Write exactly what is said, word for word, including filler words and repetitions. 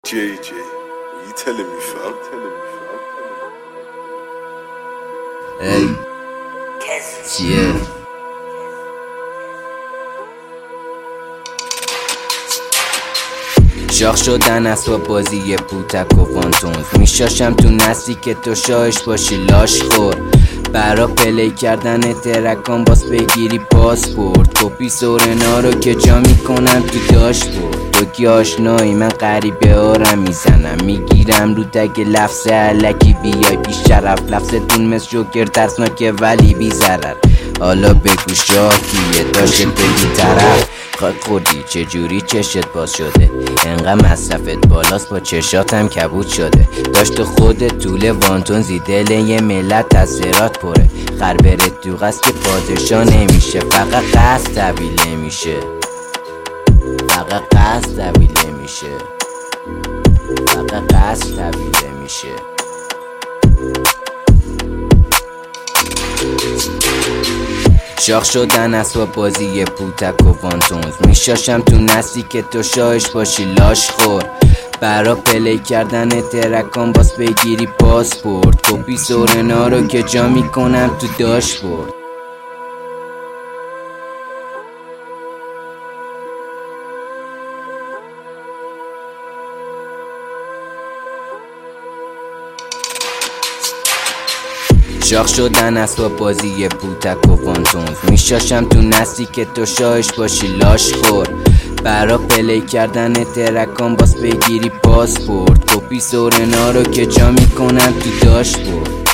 جی جی you telling me fam telling me fam ای چیه شاخ شدن اسباب بازی پوتک و فانتونز میشاشم تو نسلی که تو شاهش باشی لاش خور برا پلی کردن ترکان باز بگیری پاسپورت کپی سورنا رو که جا میکنم تو داشبورد تو کی آشنایی من غریبه هارم میزنم میگیرم رو تگ لفظ علکی بیای بی شرف لفظتون مثل جوکر ترسناکه ولی بی ضرر حالا بگو شاه کیه داشت بگی طرف خاک خوردی چجوری چشت باز شده انقدر مصرفت بالاست با چشاتم کبود شده داشت خودت طول وانتونزی دل یه ملت تاثیرات پره خر بره تو قصد که پادشاه نمیشه فقط قصد طویل نمیشه فقط قصد طویل نمیشه فقط قصد طویل نمیشه شاخ شدن اسباب بازی پوتک و فانتونز میشاشم تو نسلی که تو شاهش باشی لاش خور برا پلی کردن ترکان باز بگیری پاسپورت کپی سورنا رو که جا میکنم تو داشبورد شاخ شدن اسباب بازی پوتک و فانتونز میشاشم تو نسلی که تو شاهش باشی لاش خور برا پلی کردن ترکان باز بگیری پاسپورت کپی سورنا رو که جا میکنم تو داشبورد